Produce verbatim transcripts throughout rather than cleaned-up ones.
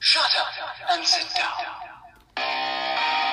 Shut up and sit down.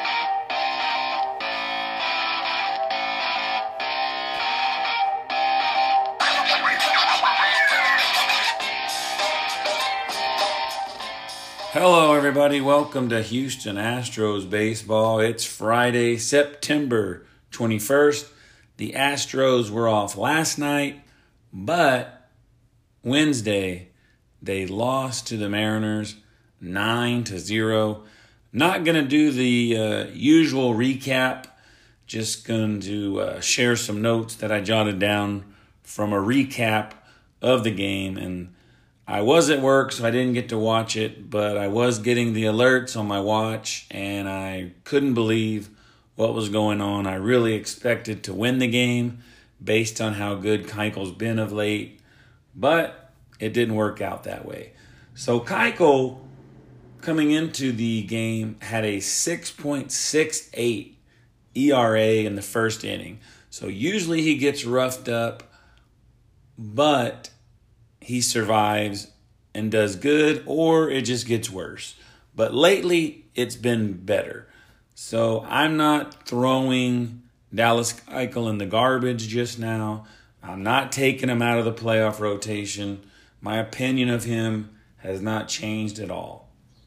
Hello, everybody. Welcome to Houston Astros Baseball. It's Friday, September twenty-first. The Astros were off last night, but Wednesday they lost to the Mariners nine to zero. Not going to do the uh, usual recap. Just going to uh, share some notes that I jotted down from a recap of the game. And I was at work, so I didn't get to watch it, but I was getting the alerts on my watch, and I couldn't believe what was going on. I really expected to win the game based on how good Keuchel's been of late, but it didn't work out that way. So Keuchel, coming into the game, had a six point six eight E R A in the first inning. So usually he gets roughed up, but he survives and does good, or it just gets worse. But lately, it's been better. So I'm not throwing Dallas Keuchel in the garbage just now. I'm not taking him out of the playoff rotation. My opinion of him has not changed at all.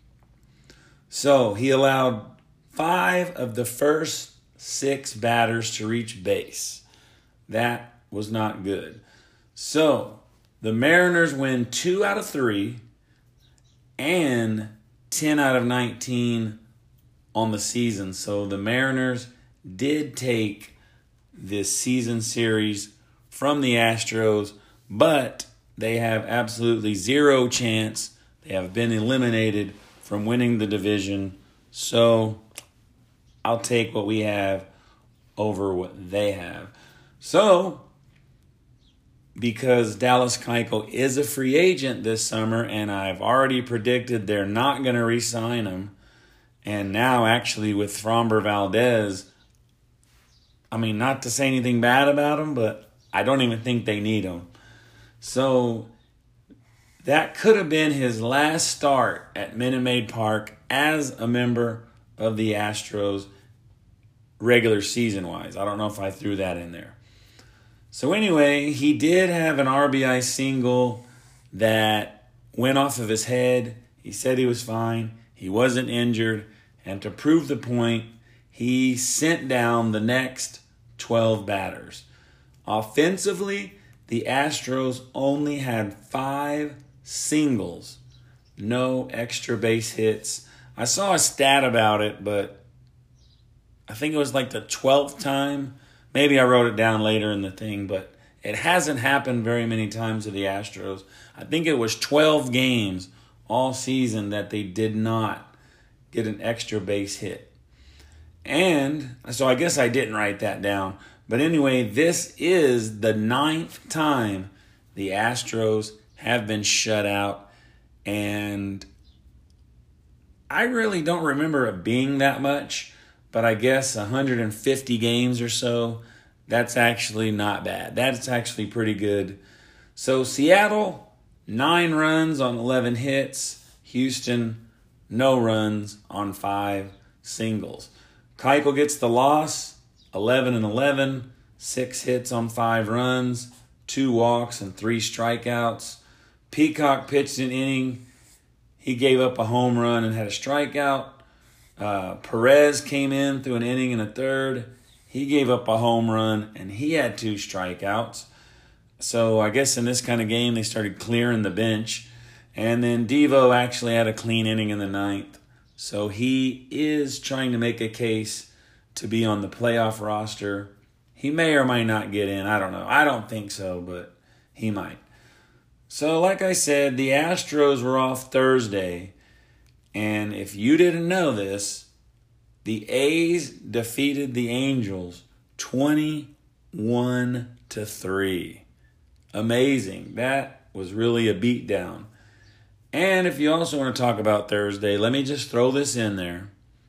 So he allowed five of the first six batters to reach base. That was not good. So the Mariners win two out of three and ten out of nineteen on the season. So the Mariners did take this season series from the Astros, but they have absolutely zero chance. They have been eliminated from winning the division. So I'll take what we have over what they have. So because Dallas Keuchel is a free agent this summer, and I've already predicted they're not going to re-sign him. And now, actually, with Framber Valdez, I mean, not to say anything bad about him, but I don't even think they need him. So that could have been his last start at Minute Maid Park as a member of the Astros regular season-wise. I don't know if I threw that in there. So anyway, he did have an R B I single that went off of his head. He said he was fine. He wasn't injured. And to prove the point, he sent down the next twelve batters. Offensively, the Astros only had five singles, no extra base hits. I saw a stat about it, but I think it was like the twelfth time. Maybe I wrote it down later in the thing, but it hasn't happened very many times to the Astros. I think it was twelve games all season that they did not get an extra base hit. And so I guess I didn't write that down. But anyway, this is the ninth time the Astros have been shut out. And I really don't remember it being that much. But I guess one hundred fifty games or so, that's actually not bad. That's actually pretty good. So Seattle, nine runs on eleven hits. Houston, no runs on five singles. Keuchel gets the loss, eleven and eleven, six hits on five runs, two walks and three strikeouts. Peacock pitched an inning. He gave up a home run and had a strikeout. Uh, Perez came in through an inning and a third. He gave up a home run, and he had two strikeouts. So I guess in this kind of game, they started clearing the bench. And then Devo actually had a clean inning in the ninth. So he is trying to make a case to be on the playoff roster. He may or might not get in. I don't know. I don't think so, but he might. So like I said, the Astros were off Thursday. And if you didn't know this, the A's defeated the Angels twenty-one to three. Amazing. That was really a beatdown. And if you also want to talk about Thursday, let me just throw this in there.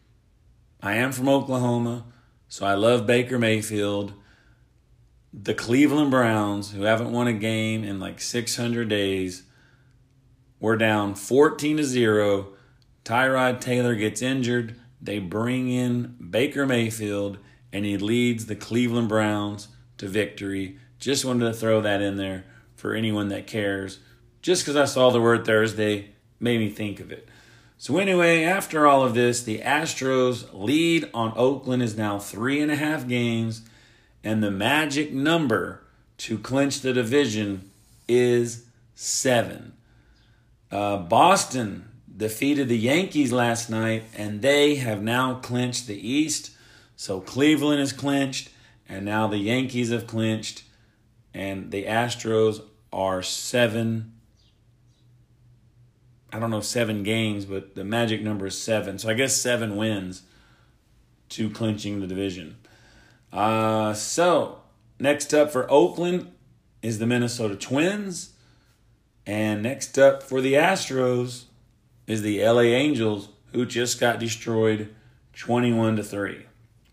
I am from Oklahoma, so I love Baker Mayfield. The Cleveland Browns, who haven't won a game in like six hundred days, were down fourteen to zero Tyrod Taylor gets injured. They bring in Baker Mayfield, and he leads the Cleveland Browns to victory. Just wanted to throw that in there for anyone that cares. Just because I saw the word Thursday made me think of it. So anyway, after all of this, the Astros lead on Oakland is now three and a half games, and the magic number to clinch the division is seven. Uh, Boston defeated the Yankees last night, and they have now clinched the East. So Cleveland is clinched, and now the Yankees have clinched, and the Astros are seven. I don't know, seven games, but the magic number is seven. So I guess seven wins to clinching the division. Uh, so next up for Oakland is the Minnesota Twins. And next up for the Astros is the L A Angels, who just got destroyed twenty-one to three.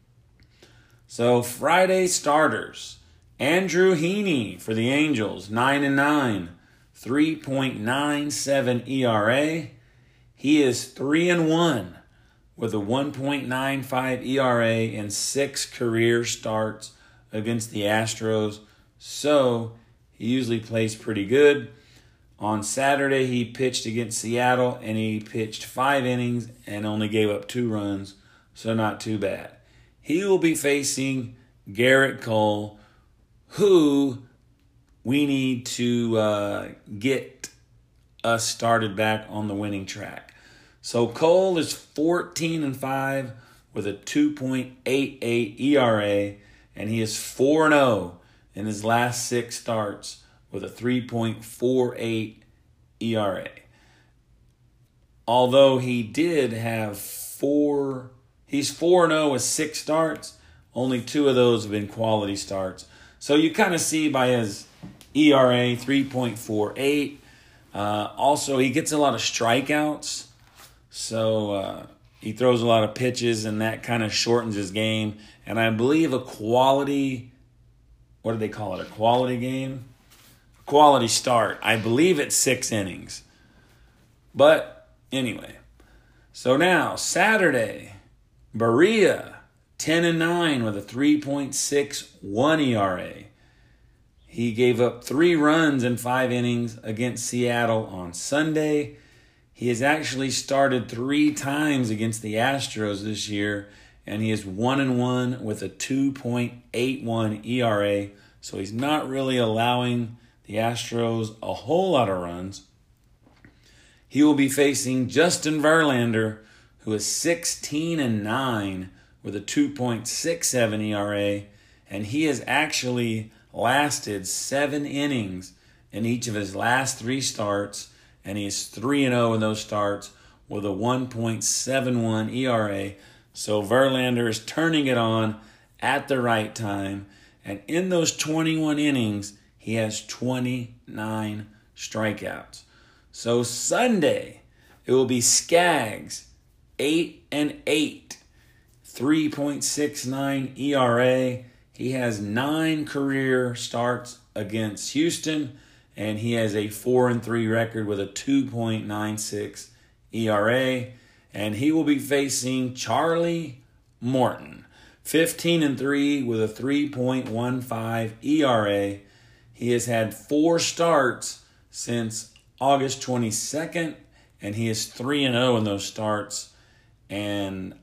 So Friday starters. Andrew Heaney for the Angels, nine and nine, three point nine seven E R A. He is three and one with a one point nine five E R A in six career starts against the Astros. So he usually plays pretty good. On Saturday, he pitched against Seattle, and he pitched five innings and only gave up two runs, so not too bad. He will be facing Garrett Cole, who we need to uh, get us started back on the winning track. So Cole is fourteen and five with a two point eight eight E R A, and he is four and oh in his last six starts with a three point four eight E R A. Although he did have four, he's four and oh with six starts, only two of those have been quality starts. So you kind of see by his E R A, three point four eight. Uh, also, he gets a lot of strikeouts, so uh, he throws a lot of pitches, and that kind of shortens his game. And I believe a quality, what do they call it, a quality game? Quality start. I believe it's six innings. But anyway, so now Saturday, Berea, ten and nine with a three point six one E R A. He gave up three runs in five innings against Seattle on Sunday. He has actually started three times against the Astros this year, and he is one and one with a two point eight one E R A. So he's not really allowing the Astros a whole lot of runs. He will be facing Justin Verlander, who is sixteen and nine with a two point six seven E R A, and he has actually lasted seven innings in each of his last three starts, and he is three and oh in those starts with a one point seven one E R A. So Verlander is turning it on at the right time, and in those twenty-one innings, he has twenty-nine strikeouts. So Sunday, it will be Skaggs, eight and eight, three point six nine E R A. He has nine career starts against Houston, and he has a four and three record with a two point nine six E R A. And he will be facing Charlie Morton, fifteen and three with a three point one five E R A. He has had four starts since August twenty-second, and he is three and oh in those starts. And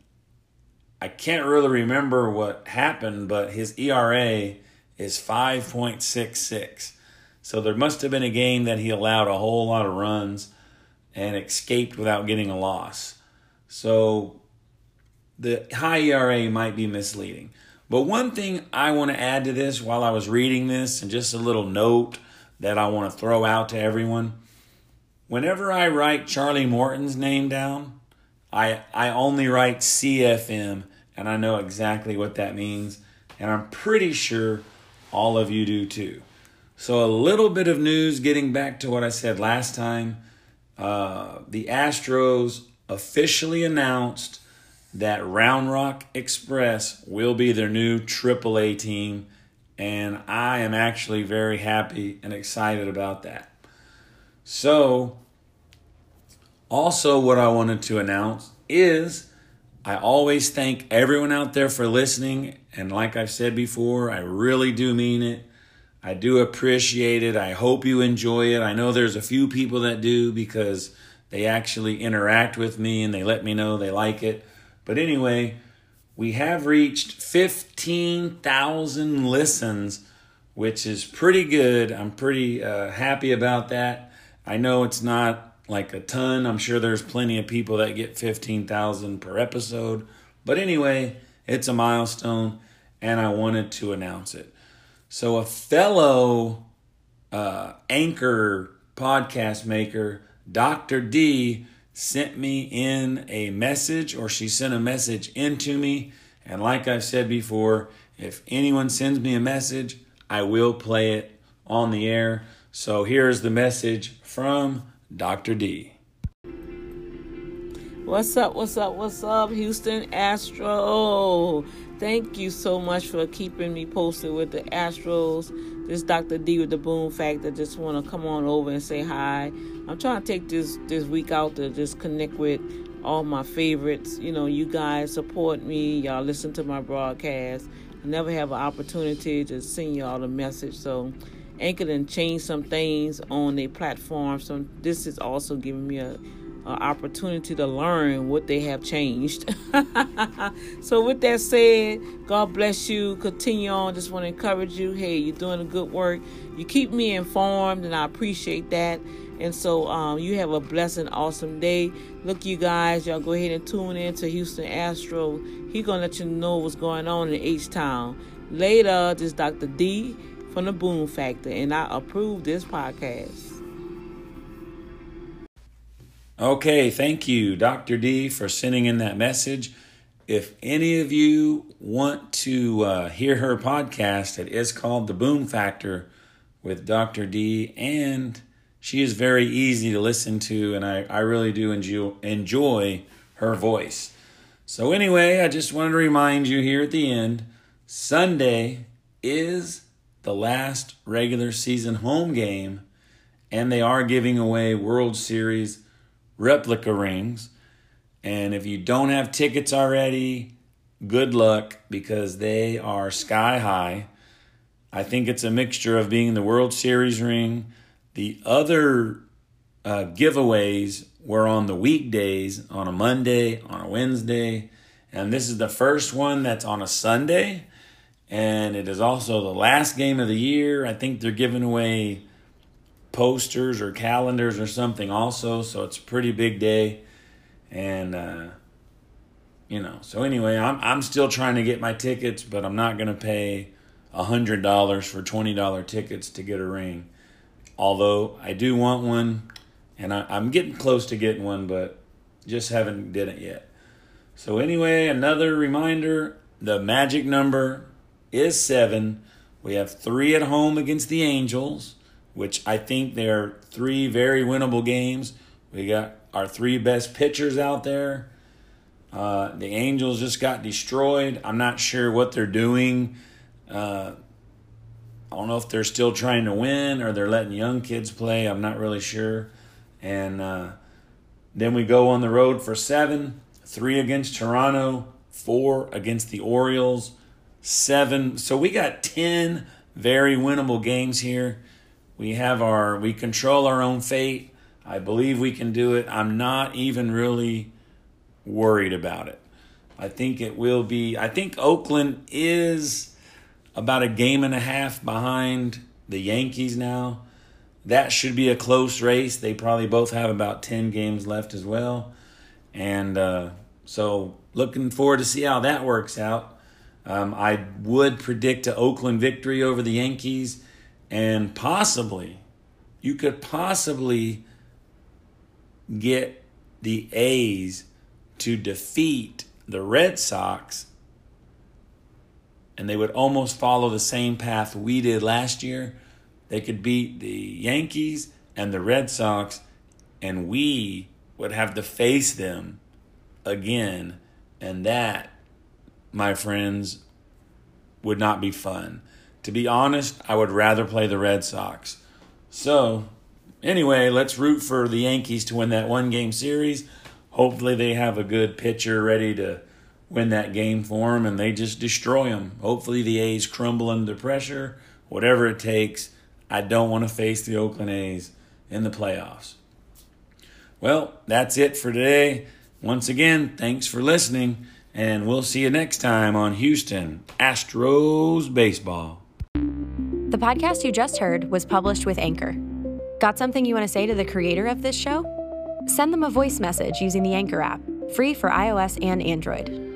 I can't really remember what happened, but his E R A is five point six six. So there must have been a game that he allowed a whole lot of runs and escaped without getting a loss. So the high E R A might be misleading. But one thing I want to add to this while I was reading this, and just a little note that I want to throw out to everyone. Whenever I write Charlie Morton's name down, I I only write C F M, and I know exactly what that means. And I'm pretty sure all of you do too. So a little bit of news getting back to what I said last time. Uh, the Astros officially announced that Round Rock Express will be their new triple A team, and I am actually very happy and excited about that. So, Also, what I wanted to announce is I always thank everyone out there for listening. And like I've said before, I really do mean it. I do appreciate it. I hope you enjoy it. I know there's a few people that do because they actually interact with me and they let me know they like it. But anyway, we have reached fifteen thousand listens, which is pretty good. I'm pretty uh, happy about that. I know it's not like a ton. I'm sure there's plenty of people that get fifteen thousand per episode. But anyway, it's a milestone and I wanted to announce it. So a fellow uh, anchor podcast maker, Doctor D, sent me in a message, or she sent a message into me. And like I've said before, if anyone sends me a message, I will play it on the air. So here's the message from Doctor D. What's up, what's up, what's up, Houston Astro? Thank you so much for keeping me posted with the Astros. This is Doctor D with the Boom Factor. Just want to come on over and say hi. I'm trying to take this, this week out to just connect with all my favorites. You know, you guys support me. Y'all listen to my broadcast. I never have an opportunity to send y'all a message. So Anchor done changed some things on their platform. So this is also giving me a opportunity to learn what they have changed. So with that said, God bless you. Continue on. Just want to encourage you. Hey, you're doing a good work. You keep me informed, and I appreciate that. And so um, you have a blessed and awesome day. Look, you guys, y'all go ahead and tune in to Houston Astro. He gonna let you know what's going on in H-Town. Later, this is Doctor D from the Boom Factor, and I approve this podcast. Okay, thank you, Doctor D, for sending in that message. If any of you want to uh, hear her podcast, it is called The Boom Factor with Doctor D, and she is very easy to listen to, and I, I really do enjoy, enjoy her voice. So anyway, I just wanted to remind you here at the end, Sunday is the last regular season home game, and they are giving away World Series replica rings. And if you don't have tickets already, good luck, because they are sky high. I think it's a mixture of being the World Series ring. The other uh, giveaways were on the weekdays, on a Monday, on a Wednesday, and this is the first one that's on a Sunday, and it is also the last game of the year. I think they're giving away posters or calendars or something also, so it's a pretty big day. And uh you know, so anyway, I'm I'm still trying to get my tickets, but I'm not going to pay a hundred dollars for twenty dollar tickets to get a ring. Although I do want one, and I, I'm getting close to getting one, but just haven't did it yet. So anyway, another reminder: the magic number is seven. We have three at home against the Angels, which I think they're three very winnable games. We got our three best pitchers out there. Uh, the Angels just got destroyed. I'm not sure what they're doing. Uh, I don't know if they're still trying to win or they're letting young kids play. I'm not really sure. And uh, then we go on the road for seven. Three against Toronto. Four against the Orioles. Seven. So we got ten very winnable games here. We have our, we control our own fate. I believe we can do it. I'm not even really worried about it. I think it will be, I think Oakland is about a game and a half behind the Yankees now. That should be a close race. They probably both have about ten games left as well. And uh, so looking forward to see how that works out. Um, I would predict an Oakland victory over the Yankees. And possibly, you could possibly get the A's to defeat the Red Sox, and they would almost follow the same path we did last year. They could beat the Yankees and the Red Sox, and we would have to face them again. And that, my friends, would not be fun. To be honest, I would rather play the Red Sox. So, anyway, let's root for the Yankees to win that one-game series. Hopefully they have a good pitcher ready to win that game for them, and they just destroy them. Hopefully the A's crumble under pressure, whatever it takes. I don't want to face the Oakland A's in the playoffs. Well, that's it for today. Once again, thanks for listening, and we'll see you next time on Houston Astros Baseball. The podcast you just heard was published with Anchor. Got something you want to say to the creator of this show? Send them a voice message using the Anchor app, free for iOS and Android.